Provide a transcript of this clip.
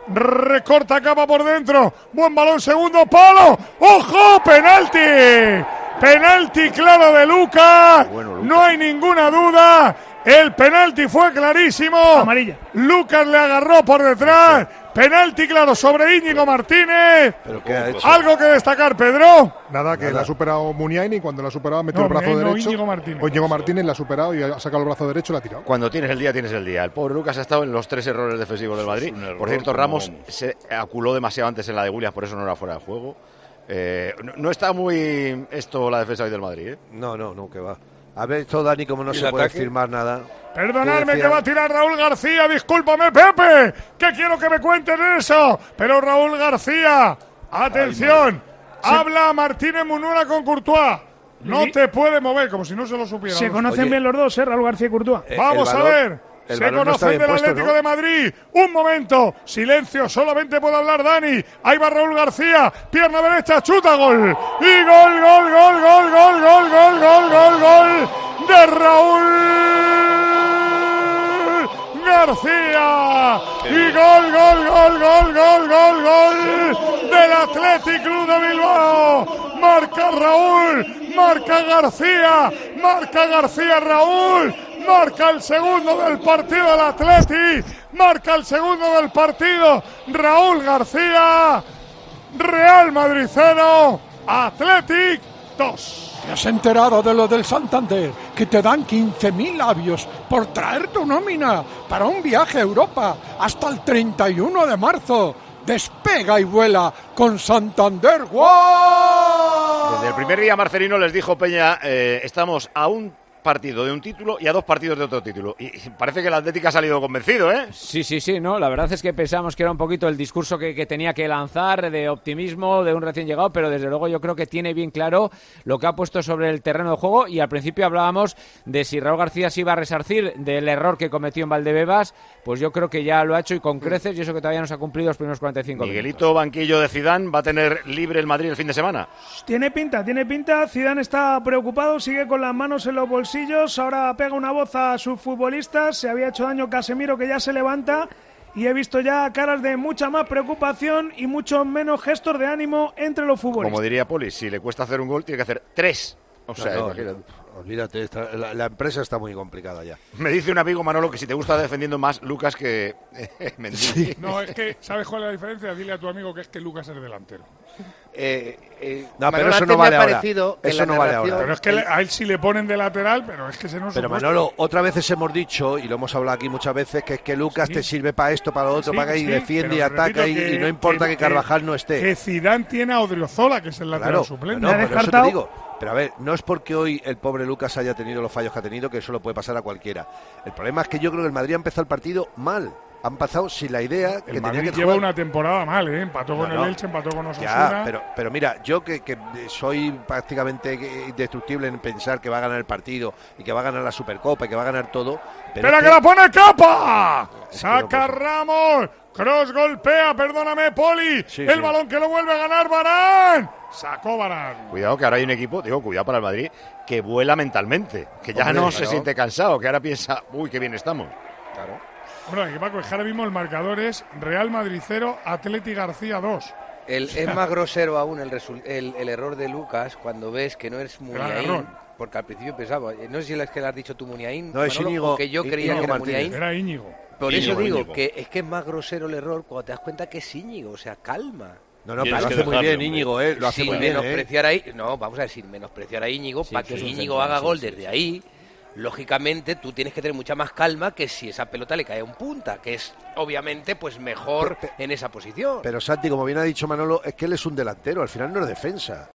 recorta capa por dentro, buen balón, segundo palo, ¡ojo! ¡Penalti! Penalti claro de Lucas, no hay ninguna duda, el penalti fue clarísimo, amarilla. Lucas le agarró por detrás, penalti claro sobre Íñigo Martínez. ¿Pero qué ha hecho? ¿Algo que destacar, Pedro? Nada, que la ha superado Muniain y cuando la ha superado ha metido el brazo derecho. Íñigo Martínez la ha superado y ha sacado el brazo derecho y la ha tirado. Cuando tienes el día, tienes el día. El pobre Lucas ha estado en los 3 errores defensivos del Madrid. Por cierto, Ramos se aculó demasiado antes en la de Williams, por eso no era fuera de juego. No está muy la defensa hoy del Madrid, ¿eh? No, que va. A ver, esto, Dani, como no se puede firmar nada. Perdonadme que va a tirar Raúl García, discúlpame, Pepe, que quiero que me cuenten eso. Pero Raúl García, atención, habla Martínez Munuera con Courtois. No te puede mover, como si no se lo supiera. Se conocen bien los dos, Raúl García y Courtois. Vamos a ver. Se conocen del Atlético de Madrid. Un momento. Silencio. Solamente puede hablar Dani. Ahí va Raúl García. Pierna derecha. Chuta. Gol. Y gol de Raúl García. Y gol del Athletic Club de Bilbao. Marca Raúl. Marca García Raúl. Marca el segundo del partido del Atleti. Marca el segundo del partido Raúl García. Real Madrid 0, Athletic 2. ¿Te has enterado de lo del Santander? Que te dan 15.000 labios por traer tu nómina para un viaje a Europa hasta el 31 de marzo. Despega y vuela con Santander. ¡Wow! Desde el primer día Marcelino les dijo Peña, estamos a un partido de un título y a 2 partidos de otro título. Y parece que el Atlético ha salido convencido, ¿eh? Sí, no, la verdad es que pensamos que era un poquito el discurso que tenía que lanzar de optimismo de un recién llegado, pero desde luego yo creo que tiene bien claro lo que ha puesto sobre el terreno de juego y al principio hablábamos de si Raúl García se iba a resarcir del error que cometió en Valdebebas, pues yo creo que ya lo ha hecho y con creces y eso que todavía no se ha cumplido los primeros 45 Miguelito, minutos. banquillo de Zidane, ¿va a tener libre el Madrid el fin de semana? Tiene pinta, Zidane está preocupado, sigue con las manos en los bolsillos, ahora pega una voz a sus futbolistas, se había hecho daño Casemiro que ya se levanta y he visto ya caras de mucha más preocupación y mucho menos gestos de ánimo entre los futbolistas. Como diría Poli, si le cuesta hacer un gol tiene que hacer 3. O sea, olvídate, la empresa está muy complicada ya. Me dice un amigo, Manolo, que si te gusta defendiendo más Lucas que Mendy. Sí. No, es que, ¿sabes cuál es la diferencia? Dile a tu amigo que es que Lucas es delantero. No, pero eso no vale ahora. Eso no vale ahora. Pero es que a él sí le ponen de lateral, pero es que se nos. Pero Manolo, otras veces hemos dicho, y lo hemos hablado aquí muchas veces, que es que Lucas te sirve para esto, para lo otro, para que y defiende y ataca y no importa que Carvajal no esté. Que Zidane tiene a Odriozola, que es el lateral suplente. No, por eso te digo. Pero a ver, no es porque hoy el pobre Lucas haya tenido los fallos que ha tenido, que eso lo puede pasar a cualquiera. El problema es que yo creo que el Madrid ha empezado el partido mal. Han pasado sin la idea que el tenía que lleva una temporada mal, empató con el Elche, empató con Osasuna. Ya, pero mira, yo que soy prácticamente indestructible en pensar que va a ganar el partido y que va a ganar la Supercopa y que va a ganar todo. ¡Espera que la pone Capa! ¡Saca Ramos! Cross golpea, perdóname, Poli. El balón que lo vuelve a ganar Varane. Sacó Varane. Cuidado que ahora hay un equipo, cuidado para el Madrid, que vuela mentalmente, que ya no se siente cansado, que ahora piensa, uy, qué bien estamos. Claro. Bueno, Paco, ahora mismo el marcador es Real Madrid 0, Athletic García 2. Es más grosero aún el error de Lucas cuando ves que no es Muniain, porque al principio pensaba, no sé si es que le has dicho tú Muniain, no, es Íñigo, que yo creía que era Muniain. Era Íñigo. Por eso digo que es más grosero el error cuando te das cuenta que es Íñigo, o sea, calma. No, pero lo hace muy bien Íñigo, lo hace muy bien. Vamos a decir, menospreciar a Íñigo, para que Íñigo haga gol desde ahí. Lógicamente tú tienes que tener mucha más calma que si esa pelota le cae a un punta, que es obviamente pues mejor en esa posición. Pero Santi, como bien ha dicho Manolo, es que él es un delantero, al final no es defensa.